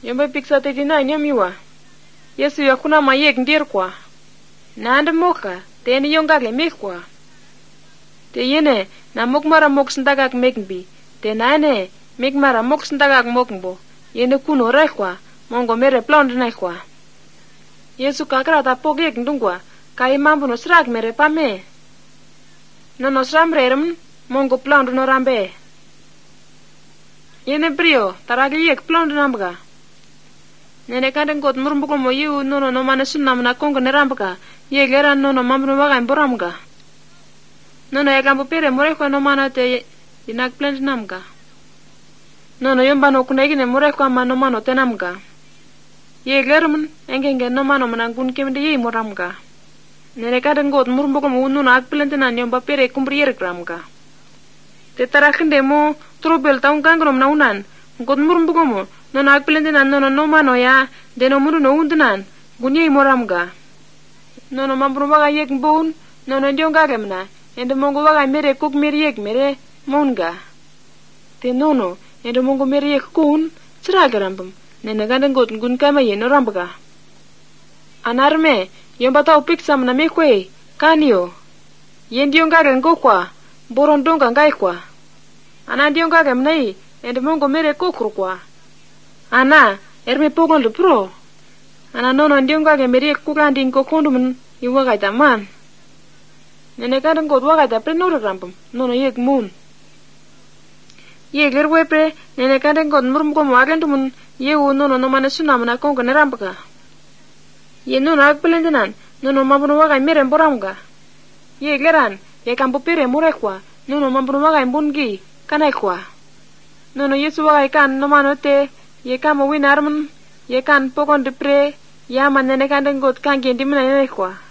Yomba piksa 39 yomiwa. Yesu yakuna mayek ndir kwa. Nande moka teni yongage mek kwa. Te yene na mokmara moksndagak mekmbi. Te nane mekmara moksndagak mokmbo. Yene kuno rai kwa. Mongo mere plond nai kwa. Yesu kakra ta pogek ndungwa. Kai mambu no srak mere pame. Nono sram rerum mongo plond no rambe. Yene brio taragi yek plond nambga. Nene kande ngot murumbuko mo yu nono no mane sunam na kongo nerambga. Ye geran nono mambu no waga imboramga. Nono yakambu pere moreko no mana te inak plend namga. Nono yomba no kunegine moreko ama no mano tenamga. Ye gerumun engenge no mano manangun kemde ye moramga. Nene kande ngot murumbuko mo nono ak plentenan yomba pere kumbriyer gramga. Te tarakinde mo trobel taung kangrom na unan. Ngot murumbuko mo nono ak plentenan nono no mano ya deno muru no undunan gunye moramga. Nono mambru waga yek mboun nono ndionga gemna. Ende mongo waga mere kuk mere yek mere monga. Te nono ende mongo mere yek kun siraga rambam. Nene kande ngot ngun kama ye no rambaga. Anarme yomba tau piksam na mekwe kanyo. Yendionga gengo kwa borondonga ngai kwa. Ana ndionga gemnai ende mongo mere kokru kwa. Ana erme pogon le pro. Ana nono ndionga gemere kukandi kokondumun iwaga taman. Nene kande ngot waga ta prenoro rambam nono yek mun. Ye gerwepe nene kande ngot murumko mo agentumun yewu nono no mane sunam na kongo nerambaka. Ye nono ak pelendenan nono mambuno waga mere mboramga. Ye geran ye kambu pere murekwa nono mambuno waga imbungi kanaikwa. Nono Yesu waga ikan no mano te ye kamo winarmun ye kan pokon depre ya man nene kande ngot kangi ndimina nenekwa.